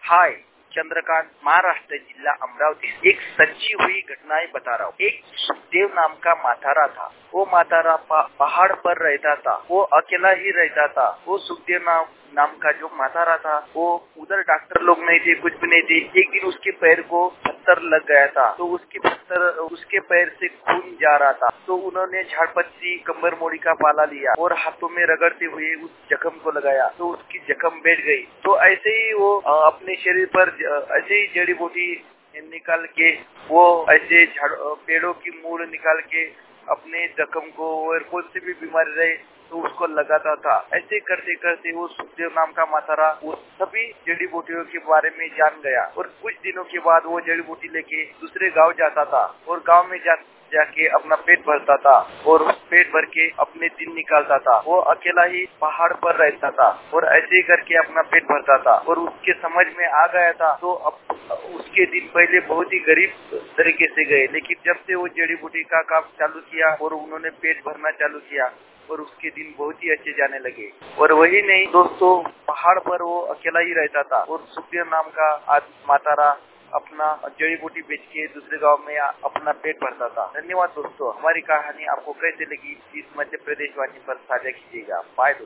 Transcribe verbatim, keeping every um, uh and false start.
हाय, चंद्रकांत, महाराष्ट्र, जिला अमरावती। एक सच्ची हुई घटनाएं बता रहा हूँ। एक सुखदेव नाम का मातारा था। वो मातारा पहाड़ पर रहता था। वो अकेला ही रहता था। वो सुखदेव नाम नाम का जो मातारा था, वो उधर डॉक्टर लोग नहीं थे, कुछ भी नहीं थे। एक दिन उसके पैर को पत्थर लग गया था, तो उसके पत्थर उसके पैर से खून जा रहा था। तो उन्होंने झाड़पत्ती कंबर मोड़ी का पाला लिया और हाथों में रगड़ते हुए उस जख्म को लगाया, तो उसकी जख्म बैठ गई। तो ऐसे ही वो अपने शरीर पर ऐसे ही जड़ी बूटी निकाल के, वो ऐसे पेड़ों की मूल निकाल के अपने जख्म को, और कौन सी भी बीमारी रहे तो उसको लगाता था। ऐसे करते करते वो सुखदेव नाम का मातारा वो सभी जड़ी बूटियों के बारे में जान गया, और कुछ दिनों के बाद वो जड़ी बूटी लेके दूसरे गांव जाता था, और गांव में जा जाके अपना पेट भरता था, और उस पेट भर के अपने दिन निकालता था। वो अकेला ही पहाड़ पर रहता था, और ऐसे ही करके अपना पेट भरता था। और उसके समझ में आ गया था, तो अब उसके दिन पहले बहुत ही गरीब तरीके से गए, लेकिन जब से वो जड़ी बूटी का काम चालू किया और उन्होंने पेट भरना चालू किया, और उसके दिन बहुत ही अच्छे जाने लगे। और वही नहीं दोस्तों, पहाड़ पर वो अकेला ही रहता था, और सुखदेव नाम का मातारा अपना जड़ी बूटी बेच के दूसरे गांव में अपना पेट भरता था। धन्यवाद दोस्तों। हमारी कहानी आपको कैसे लगी, इस मध्य प्रदेश वाहिनी पर साझा कीजिएगा। बाय दोस्तों।